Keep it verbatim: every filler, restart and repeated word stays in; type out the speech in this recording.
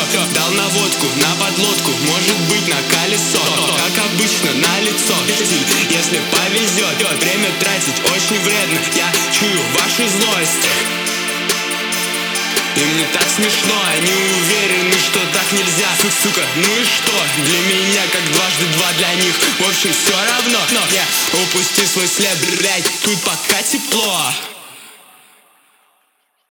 Дал наводку на подлодку, может быть на колесо. Как обычно, на лицо, если повезет. Время тратить очень вредно, я чую вашу злость. И мне так смешно, они уверены, что так нельзя. Сука, ну и что? Для меня как дважды два для них. В общем, все равно, но я упусти свой след, блять, тут пока тепло.